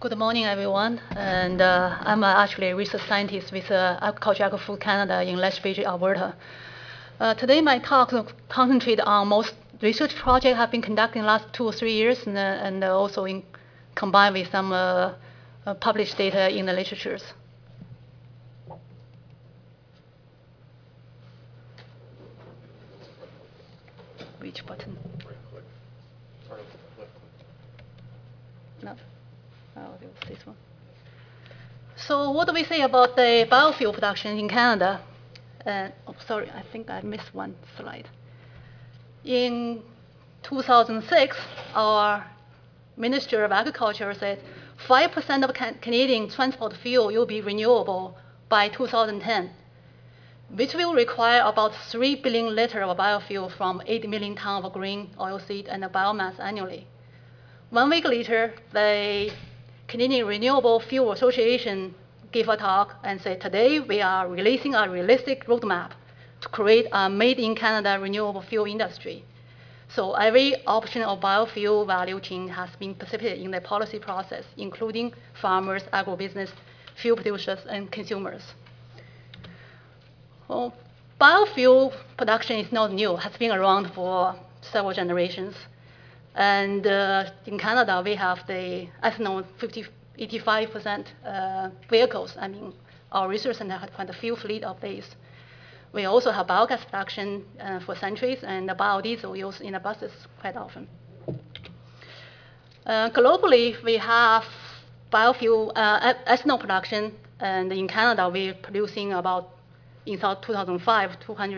Good morning, everyone. And I'm actually a research scientist with Agriculture Agri-Food Canada in Lethbridge, Alberta. Today, my talk will concentrate on most research projects have been conducted in the last 2 or 3 years, and also combined with some published data in the literatures. Which button? Right-click. Or left-click. No. Oh, it was this one. So what do we say about the biofuel production in Canada? Oh, sorry, I think I missed one slide. In 2006, our Minister of Agriculture said 5% of Canadian transport fuel will be renewable by 2010, which will require about 3 billion liters of biofuel from 8 million tons of green oilseed and biomass annually. 1 week later, the Canadian Renewable Fuel Association gave a talk and said, today we are releasing a realistic roadmap to create a made-in-Canada renewable fuel industry. So every option of biofuel value chain has been participated in the policy process, including farmers, agribusiness, fuel producers, and consumers. Well, biofuel production is not new, has been around for several generations. And in Canada, we have the ethanol 85% vehicles. I mean, our research center had quite a few fleet of these. We also have biogas production for centuries, and the biodiesel used in the buses quite often. Globally, we have biofuel ethanol production, and in Canada, we're producing about, in 2005,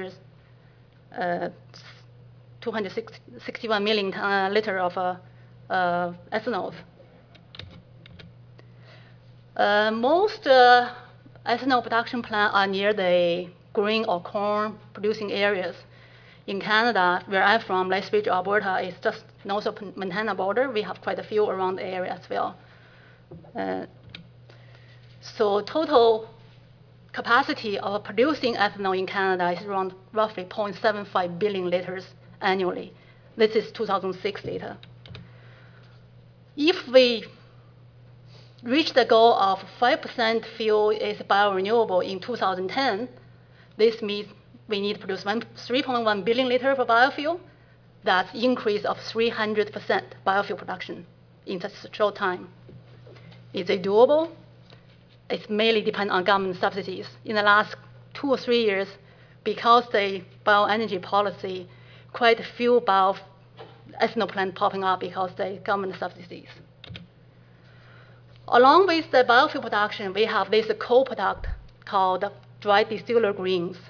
261 million liters of ethanol. Most ethanol production plants are near the grain or corn producing areas. In Canada, where I'm from, Lethbridge, Alberta, is just north of Montana border. We have quite a few around the area as well. So total capacity of producing ethanol in Canada is around roughly 0.75 billion liters annually. This is 2006 data. If we reach the goal of 5% fuel is biorenewable in 2010, this means we need to produce 3.1 billion liters of biofuel. That's an increase of 300% biofuel production in such a short time. Is it doable? It mainly depends on government subsidies. In the last 2 or 3 years, because the bioenergy policy, quite a few bioethanol plants popping up because of the government subsidies. Along with the biofuel production, we have this co-product called dry distiller greens.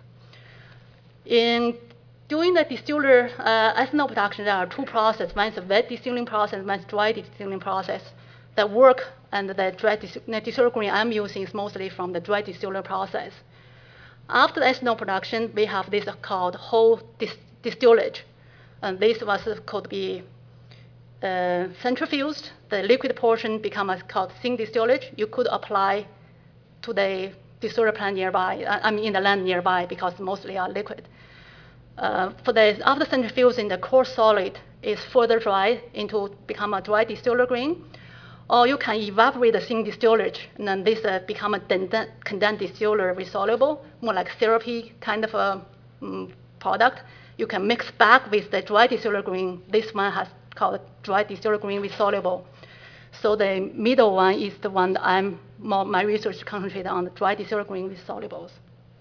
During the distiller ethanol production, there are 2 processes. One is a wet distilling process, one is dry distilling process. The work and the dry distiller green I'm using is mostly from the dry distiller process. After the ethanol production, we have this called whole distillage. And this was could be centrifuged. The liquid portion becomes called syn distillage. You could apply to the distiller plant nearby, I mean in the land nearby, because mostly are liquid. After centrifuging, the core solid is further dried into become a dry distiller green. Or you can evaporate the syn distillage, and then this become a condensed distiller resoluble, more like therapy kind of a product. You can mix back with the dry distiller green. This one has called dry distiller green resoluble. So the middle one is the one that my research concentrated on, the dry distiller green resolubles.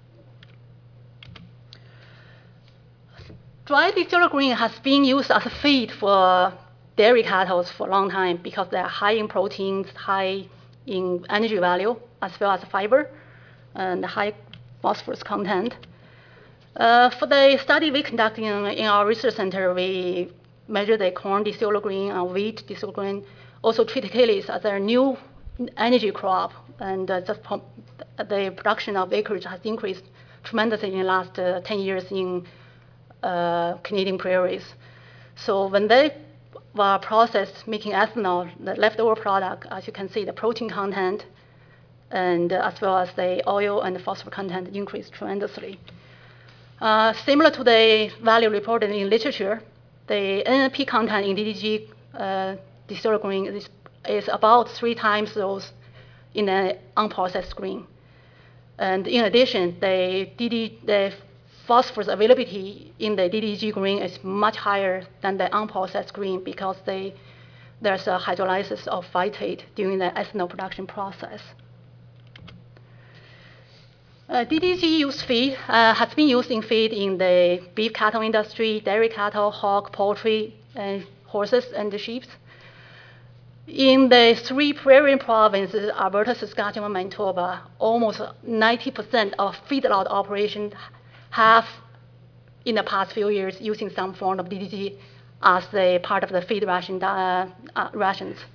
Dry distiller green has been used as a feed for dairy cattle for a long time because they're high in proteins, high in energy value, as well as fiber, and high phosphorus content. For the study we conducted in our research center, we measured the corn distiller green and wheat distiller green, also triticale as a new energy crop, and the production of acreage has increased tremendously in the last 10 years in Canadian prairies. So when they were processed making ethanol, the leftover product, as you can see, the protein content, and as well as the oil and the phosphorus content increased tremendously. Similar to the value reported in literature, the NNP content in DDG distiller green is is about 3 times those in an unprocessed grain. And in addition, the phosphorus availability in the DDG grain is much higher than the unprocessed grain because there's a hydrolysis of phytate during the ethanol production process. DDG used feed has been used in feed in the beef cattle industry, dairy cattle, hog, poultry, and horses and sheep. In the 3 prairie provinces, Alberta, Saskatchewan, Manitoba, almost 90% of feedlot operations have, in the past few years, using some form of DDG as a part of the feed rations.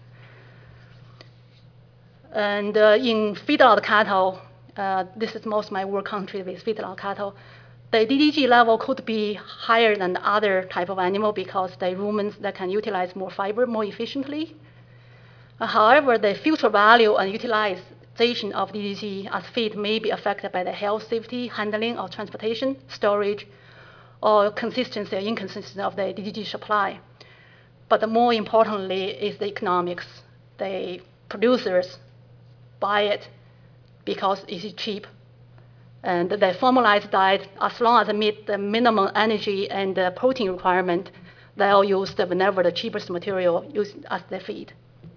And in feedlot cattle, this is most of my work country with feedlot cattle, the DDG level could be higher than the other type of animal because the ruminants that can utilize more fiber more efficiently. However, the future value and utilization of DDG as feed may be affected by the health, safety, handling, or transportation, storage, or consistency or inconsistency of the DDG supply. But more importantly is the economics. The producers buy it because it's cheap. And the formalized diet, as long as it meets the minimum energy and the protein requirement, they'll use whenever the cheapest material used as their feed.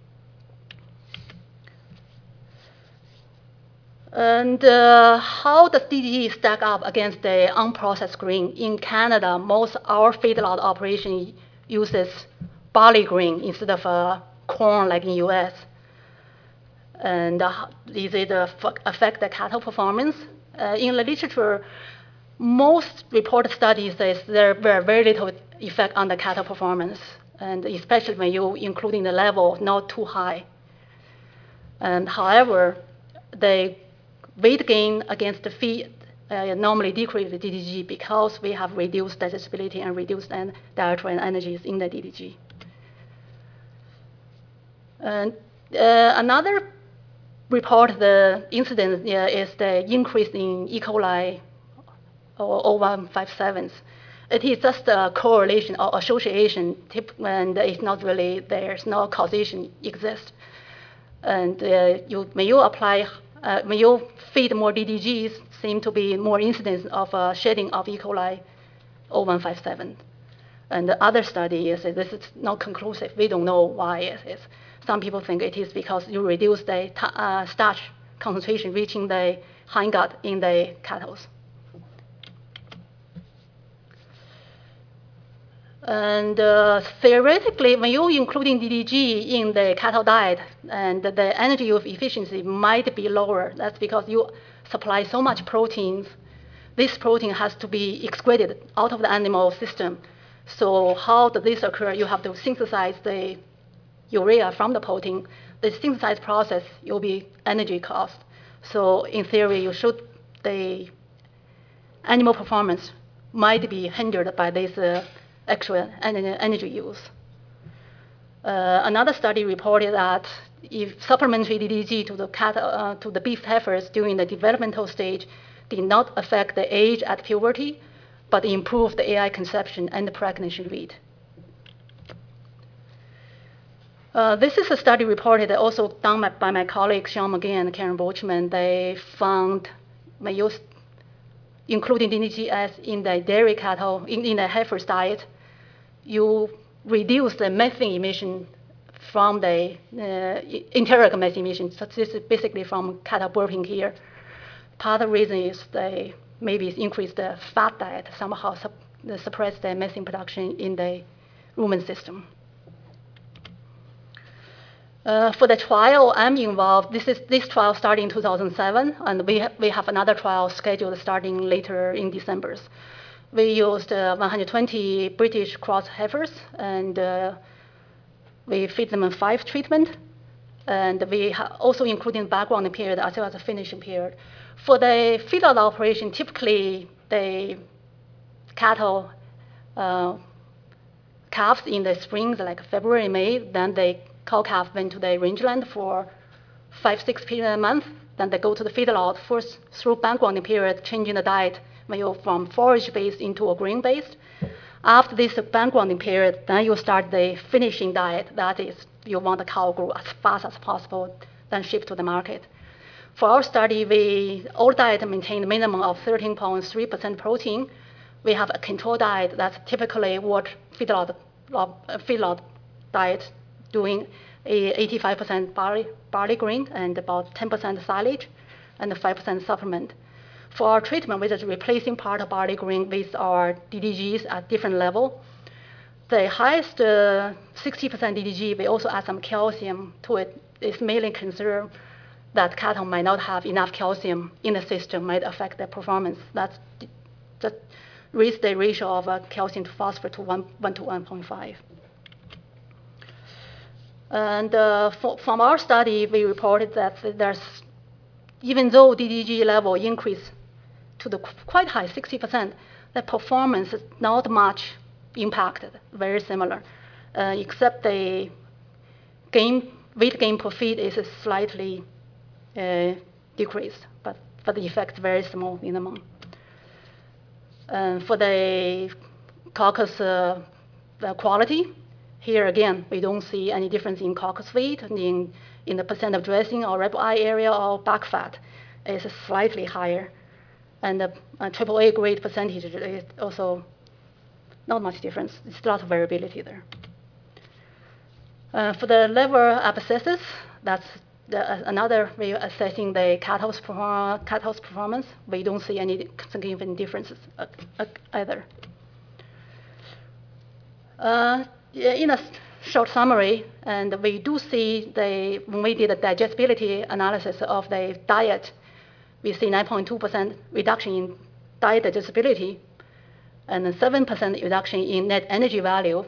And how does DDG stack up against the unprocessed grain? In Canada, most our feedlot operation uses barley grain instead of corn like in US. And is it affect the cattle performance? In the literature, most reported studies says there were very little effect on the cattle performance, and especially when you including the level not too high. And however, the weight gain against the feed normally decrease the DDG because we have reduced digestibility and reduced dietary energies in the DDG. And another report the incidence is the increase in E. coli or O157s. It is just a correlation or association, and it's not really, there's no causation exist. And when you apply, when you feed more DDGs, seem to be more incidence of shedding of E. coli O157. And the other study is this is not conclusive. We don't know why it is. Some people think it is because you reduce the starch concentration reaching the hindgut in the cattle. And theoretically, when you're including DDG in the cattle diet, and the energy use efficiency might be lower. That's because you supply so much proteins. This protein has to be excreted out of the animal system. So how does this occur? You have to synthesize the urea from the protein. The synthesize process will be energy cost. So in theory, the animal performance might be hindered by this actual energy use. Another study reported that if supplementary DDG to the beef heifers during the developmental stage did not affect the age at puberty, but improved the AI conception and the pregnancy rate. This is a study reported also done by my colleagues Sean McGinn and Karen Bochman. They found when you including DDGS in the dairy cattle, in the heifer's diet, you reduce the methane emission from the enteric methane emission. So this is basically from cattle burping here. Part of the reason is maybe it's increased the fat diet, somehow suppress the methane production in the rumen system. For the trial I'm involved, this trial started in 2007, and we have another trial scheduled starting later in December. We used 120 British cross heifers, and we feed them in 5 treatments. And we also including background period as well as a finishing period. For the feedlot operation, typically the cattle calves in the springs, like February, May, then the cow calf went to the rangeland for 5-6 periods a month. Then they go to the feedlot first through background period, changing the diet when you're from forage-based into a grain-based. After this backgrounding period, then you start the finishing diet. That is, you want the cow grow as fast as possible, then ship to the market. For our study, all diet maintain a minimum of 13.3% protein. We have a control diet that's typically what feedlot diet doing 85% barley grain and about 10% silage and 5% supplement. For our treatment, we're just replacing part of barley grain with our DDGs at different level. The highest 60% DDG, we also add some calcium to it. It's mainly concerned that cattle might not have enough calcium in the system, might affect their performance. That's just raise the ratio of calcium to phosphorus to 1 to 1.5. And from our study, we reported that there's, even though DDG level increased to the quite high, 60%, the performance is not much impacted, very similar, except the weight gain per feed is slightly decreased, but the effect is very small in the amount. For the carcass quality, here again, we don't see any difference in carcass weight, in the percent of dressing or rib eye area or back fat is slightly higher. And the AAA grade percentage is also not much difference. It's a lot of variability there. For the liver abscesses, that's another way of assessing the cattle's performance. We don't see any significant differences either. In a short summary, and we do see when we did a digestibility analysis of the diet, we see 9.2% reduction in diet digestibility and a 7% reduction in net energy value.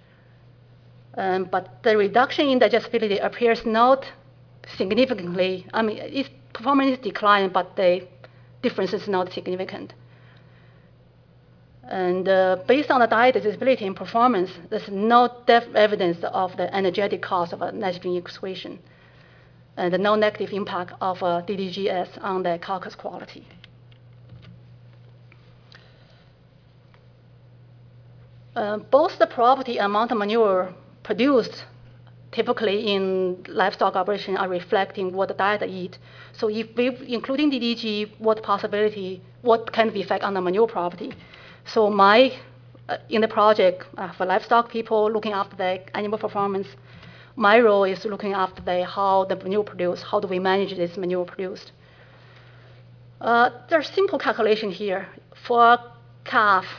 But the reduction in digestibility appears not significantly. I mean, its performance declined, but the difference is not significant. And based on the diet digestibility and performance, there's no evidence of the energetic cause of a nitrogen excretion, and no negative impact of DDGS on the carcass quality. Both the property and amount of manure produced typically in livestock operation are reflecting what the diet eat. So if we're including DDG, what kind of effect on the manure property? So in the project for livestock people looking after the animal performance, my role is looking after how the manure produced, how do we manage this manure produced. There's simple calculation here. For a calf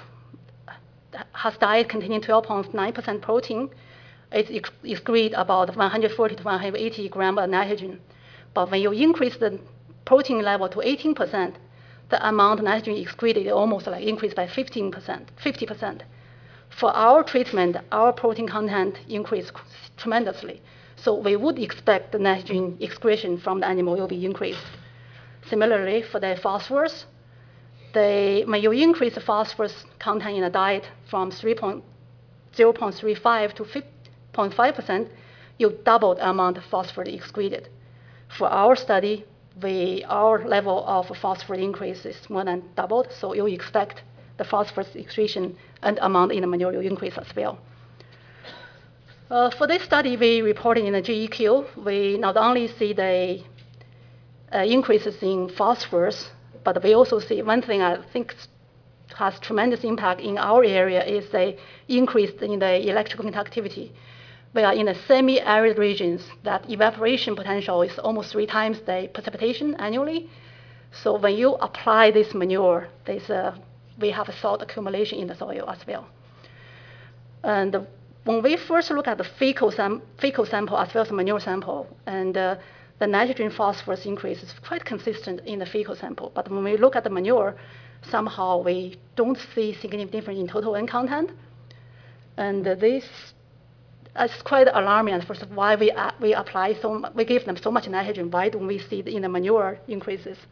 has diet containing 12.9% protein, it excretes about 140 to 180 grams of nitrogen. But when you increase the protein level to 18%, the amount of nitrogen excreted almost like increased by 50%. For our treatment, our protein content increased tremendously. So we would expect the nitrogen excretion from the animal will be increased. Similarly, for the phosphorus, when you increase the phosphorus content in the diet from 0.35 to 5.5%, you double the amount of phosphorus excreted. For our study, our level of phosphorus increase is more than doubled, so you expect the phosphorus excretion and amount in the manure will increase as well. For this study, we reported in the GEQ, we not only see the increases in phosphorus, but we also see one thing I think has tremendous impact in our area is the increase in the electrical conductivity. We are in the semi-arid regions that evaporation potential is almost 3 times the precipitation annually. So when you apply this manure, we have a salt accumulation in the soil as well. And when we first look at the fecal sample as well as the manure sample, and the nitrogen phosphorus increase is quite consistent in the fecal sample. But when we look at the manure, somehow we don't see significant difference in total N content. And this is quite alarming at first. Why we give them so much nitrogen? Why don't we see in the manure increases?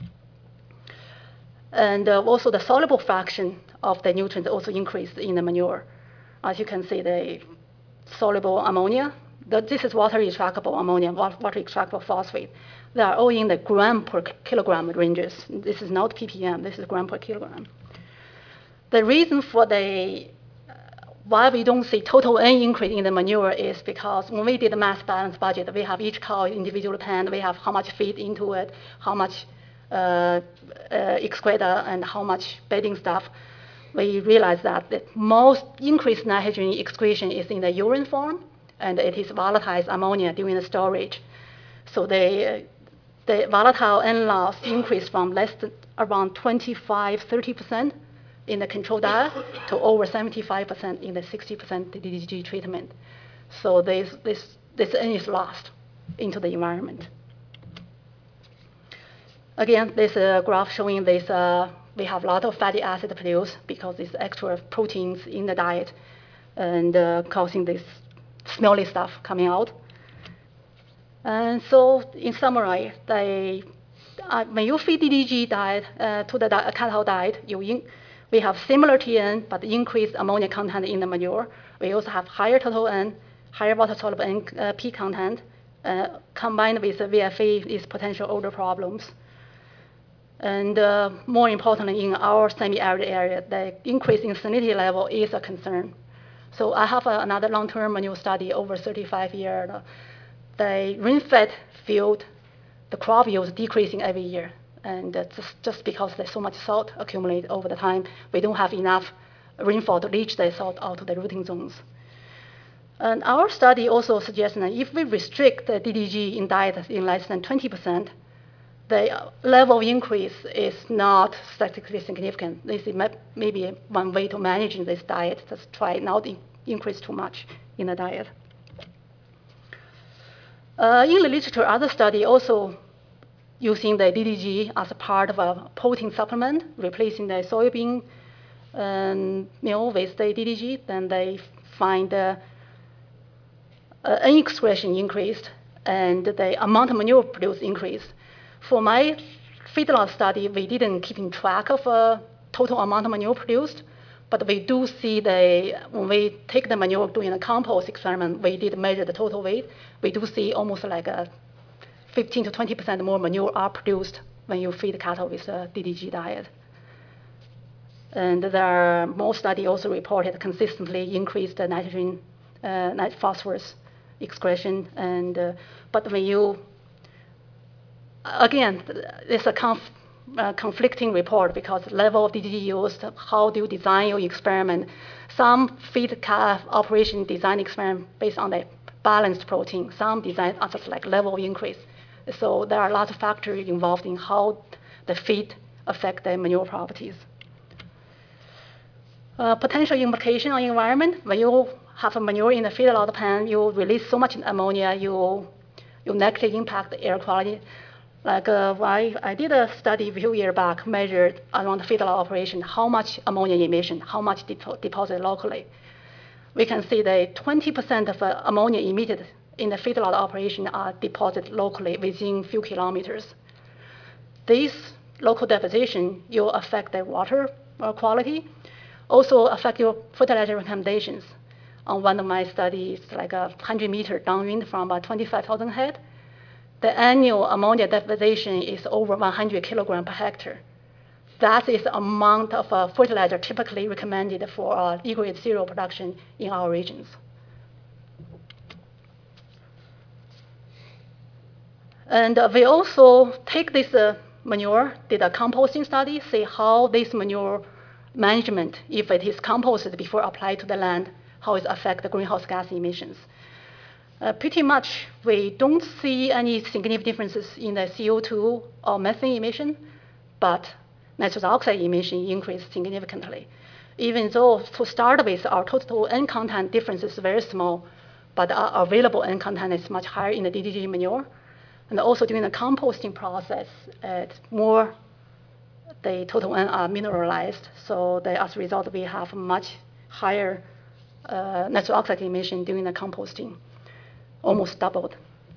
And also the soluble fraction of the nutrients also increased in the manure. As you can see, the soluble ammonia, this is water extractable ammonia, water extractable phosphate. They are all in the gram per kilogram ranges. This is not ppm, this is gram per kilogram. The reason for the why we don't see total N increase in the manure is because when we did the mass balance budget, we have each cow individual pen, we have how much feed into it, how much excreta, and how much bedding stuff. We realized that the most increased nitrogen excretion is in the urine form, and it is volatilized ammonia during the storage. So the volatile N loss increased from less than around 25–30% in the control diet to over 75% in the 60% DDG treatment. So this N is lost into the environment. Again, this graph showing this, we have a lot of fatty acid produced because these extra proteins in the diet and causing this smelly stuff coming out. And so in summary, when you feed DDG diet to the cattle diet, we have similar TN, but increased ammonia content in the manure. We also have higher total N, higher water-soluble NP content, combined with the VFA is potential odor problems. And more importantly, in our semi-arid area, the increase in salinity level is a concern. So I have another long-term manure study over 35 years. The rain-fed field, the crop yield is decreasing every year. And just because there's so much salt accumulated over the time, we don't have enough rainfall to leach the salt out to the rooting zones. And our study also suggests that if we restrict the DDG in diet in less than 20%, the level of increase is not statistically significant. This is maybe one way to manage this diet, just try not to increase too much in the diet. In the literature, other study also using the DDG as a part of a protein supplement, replacing the soybean meal with the DDG, then they find N excretion increased and the amount of manure produced increased. For my feedlot study, we didn't keep in track of total amount of manure produced, but we do see when we take the manure doing a compost experiment, we did measure the total weight. We do see almost like a 15 to 20% more manure are produced when you feed cattle with a DDG diet. And there are more studies also reported consistently increased nitrogen, phosphorus excretion. And but when you, again, it's a conflicting report because level of DDG used, how do you design your experiment? Some feed calf operation design experiment based on the balanced protein. Some design are just like level increase. So there are a lot of factors involved in how the feed affect the manure properties. Potential implication on environment. When you have a manure in the feedlot pan, you release so much ammonia, you negatively impact the air quality. Like I did a study a few years back, measured around the feedlot operation, how much ammonia emission, how much deposited locally. We can see that 20% of ammonia emitted in the feedlot operation are deposited locally within a few kilometers. This local deposition will affect the water quality, also affect your fertilizer recommendations. On one of my studies, like 100 meters downwind from about 25,000 head, the annual ammonia deposition is over 100 kilograms per hectare. That is the amount of fertilizer typically recommended for E-grade cereal production in our regions. And we also take this manure, did a composting study, see how this manure management, if it is composted before applied to the land, how it affects the greenhouse gas emissions. Pretty much, we don't see any significant differences in the CO2 or methane emission, but nitrous oxide emission increased significantly. Even though to start with, our total N content difference is very small, but our available N content is much higher in the DDG manure. And also during the composting process, the total N are mineralized. So as a result, we have much higher nitrous oxide emission during the composting, almost doubled.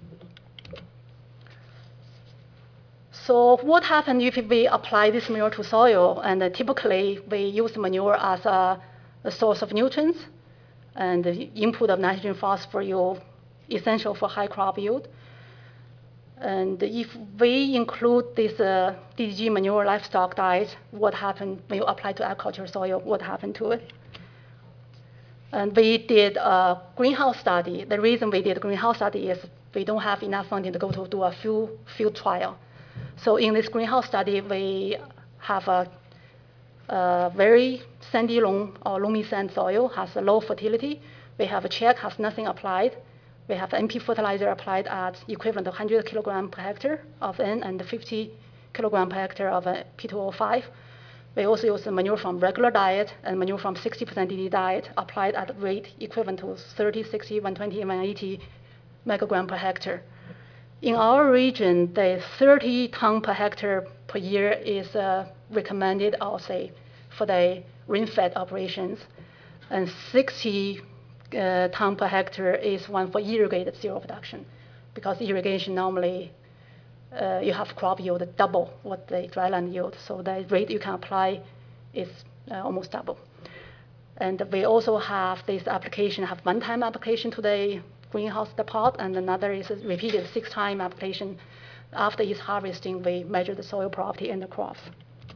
So what happens if we apply this manure to soil? And typically, we use manure as a source of nutrients, and the input of nitrogen, phosphorus is essential for high crop yield. And if we include this DDG manure livestock diet, what happens when you apply to agricultural soil? What happened to it? And we did a greenhouse study. The reason we did a greenhouse study is we don't have enough funding to go to do a field trial. So in this greenhouse study, we have a very sandy loam or loamy sand soil, has a low fertility. We have a check, has nothing applied. We have NP fertilizer applied at equivalent of 100 kilogram per hectare of N and 50 kilogram per hectare of P2O5. We also use the manure from regular diet and manure from 60% DD diet applied at rate equivalent to 30, 60, 120, and 180 microgram per hectare. In our region, the 30 ton per hectare per year is recommended, I'll say, for the rain-fed operations, and 60 ton per hectare is one for irrigated cereal production, because irrigation normally you have crop yield double what the dryland yield, so the rate you can apply is almost double. And we also have this application, have one-time application to the greenhouse, the pot, and another is a repeated 6-time application. After each harvesting, we measure the soil property in the crops.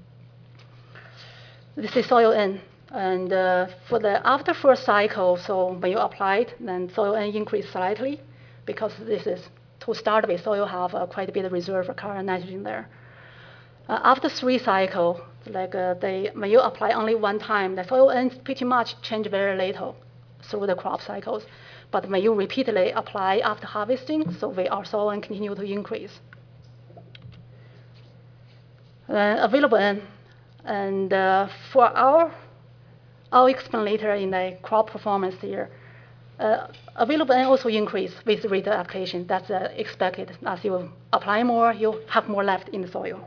This is soil N. And for the after first cycle, so when you apply it, then soil N increase slightly, because this is, to start with, soil have quite a bit of reserve of carbon and nitrogen there. After 3 cycles, like when you apply only one time, the soil N pretty much change very little through the crop cycles. But when you repeatedly apply after harvesting, so our soil N continue to increase. Available N, and for I'll explain later in the crop performance here. Available N also increase with rate of application. That's expected. As you apply more, you have more left in the soil.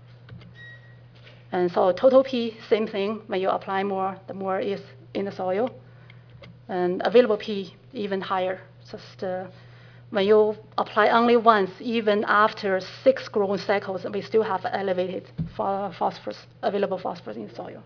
And so total P, same thing. When you apply more, the more is in the soil. And available P, even higher. Just when you apply only once, even after 6 growing cycles, we still have elevated phosphorus, available phosphorus in the soil.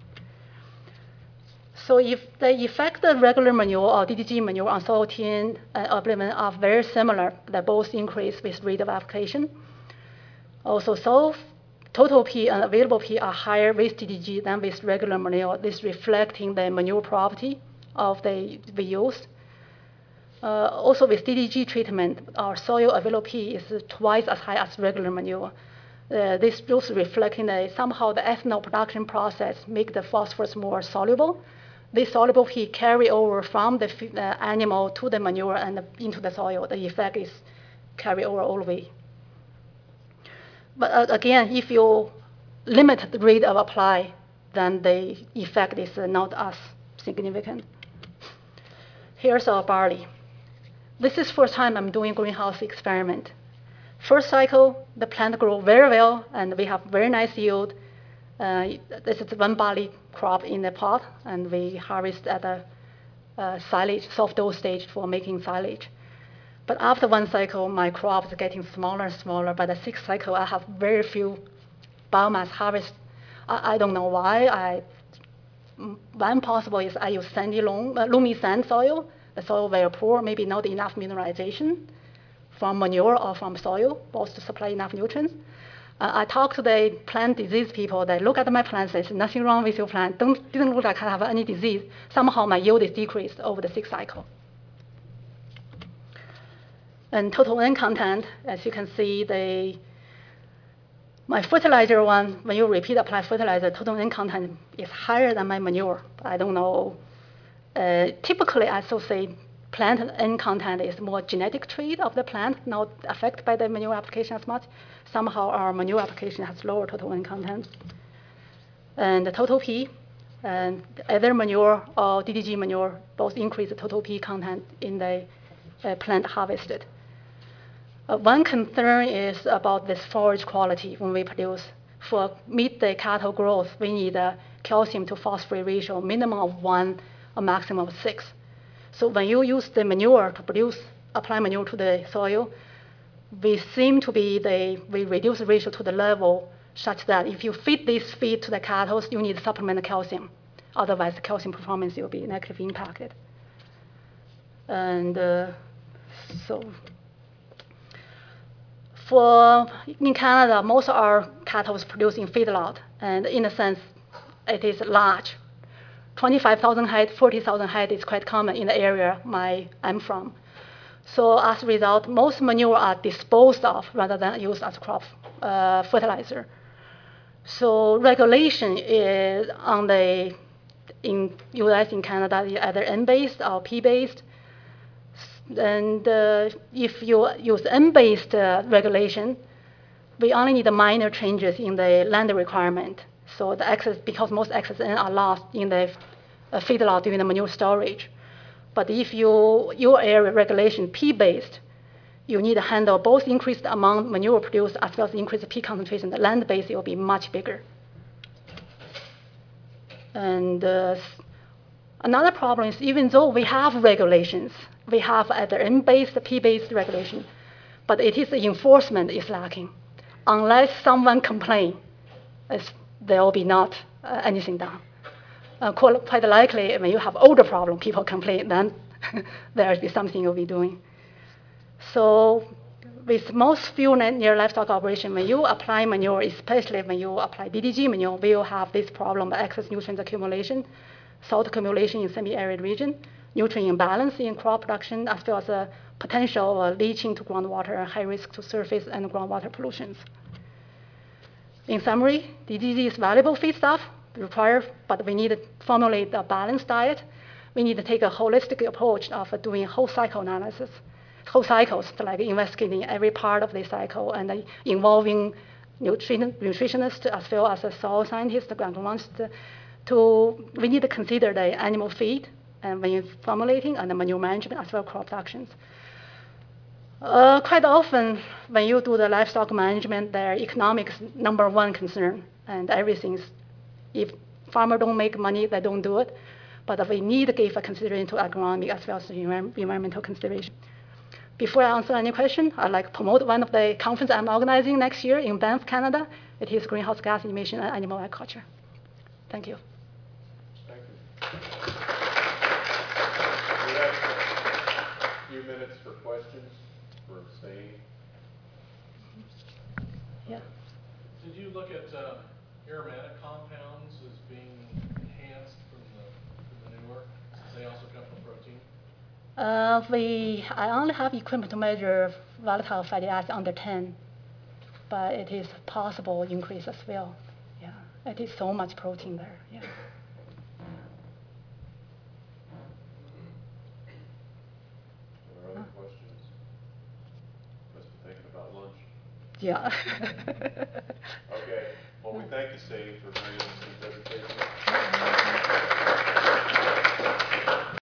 So if the effect of regular manure or DDG manure on soil tin and oblivion are very similar, they both increase with rate of application. Also, so total P and available P are higher with DDG than with regular manure. This reflecting the manure property of the we used. Also with DDG treatment, our soil available P is twice as high as regular manure. This also reflecting that somehow the ethanol production process make the phosphorus more soluble. This soluble P carry over from the animal to the manure and into the soil. The effect is carry over all the way. But again, if you limit the rate of apply, then the effect is not as significant. Here's our barley. This is first time I'm doing greenhouse experiment. First cycle, the plant grow very well, and we have very nice yield. This is one barley crop in the pot, and we harvest at the silage, soft dough stage for making silage. But after 1 cycle, my crop is getting smaller and smaller. By the 6th cycle, I have very few biomass harvest. I don't know why. One possible is I use sandy loamy sand soil. The soil very poor, maybe not enough mineralization from manure or from soil, both to supply enough nutrients. I talked to the plant disease people. They look at my plants. There's nothing wrong with your plant. Didn't look like I have any disease. Somehow my yield is decreased over the 6th cycle. And total N content, as you can see, my fertilizer one, when you repeat apply fertilizer, total N content is higher than my manure. I don't know. Typically, I still say plant N content is more genetic trait of the plant, not affected by the manure application as much. Somehow our manure application has lower total N content. And the total P, and either manure or DDG manure, both increase the total P content in the plant harvested. One concern is about this forage quality when we produce. For meet the cattle growth, we need a calcium to phosphorus ratio minimum of 1, a maximum of 6. So when you use the manure to apply manure to the soil, we seem to be we reduce the ratio to the level such that if you feed this feed to the cattle, you need to supplement the calcium. Otherwise, the calcium performance will be negatively impacted. And so in Canada, most of our cattle is produced in feedlot, and in a sense, it is large. 25,000 head, 40,000 head is quite common in the area I'm from. So as a result, most manure are disposed of rather than used as crop fertilizer. So regulation is in US, in Canada, either N-based or P-based. And if you use N-based regulation, we only need minor changes in the land requirement. So the excess, because most excess N are lost in the feedlot during the manure storage. But if your area regulation P-based, you need to handle both increased amount manure produced as well as increased P concentration. The land-based will be much bigger. And another problem is even though we have regulations, we have either N-based, P-based regulation, but it is the enforcement is lacking. Unless someone complains, there will be not anything done. Quite likely, when you have older problem, people complain, then there will be something you'll be doing. So with most field near livestock operation, when you apply manure, especially when you apply DDG manure, we will have this problem of excess nutrient accumulation, salt accumulation in semi-arid region, nutrient imbalance in crop production, as well as a potential leaching to groundwater, high risk to surface and groundwater pollutions. In summary, DDG is valuable feedstuff, but we need to formulate a balanced diet. We need to take a holistic approach of doing whole cycle analysis, whole cycles, like investigating every part of the cycle and involving nutritionists as well as soil scientists, agronomists. We need to consider the animal feed and when you're formulating and the manure management as well as crop productions. Quite often, when you do the livestock management, their economics #1 concern, and everything's, if farmers don't make money, they don't do it. But we need to give a consideration to agronomy as well as environmental consideration. Before I answer any question, I'd like to promote one of the conferences I'm organizing next year in Banff, Canada. It is greenhouse gas emission and animal agriculture. Thank you. Thank you. We have a few minutes for questions for Steve. Yeah. Did you look at aromatic compounds as being enhanced from the manure? They also come from protein? I only have equipment to measure volatile fatty acid under 10, but it is possible increase as well. Yeah, it is so much protein there. Yeah. Are there other questions? Must be thinking about lunch. Yeah. Okay. Well, we thank you, Steve, for bringing us this presentation.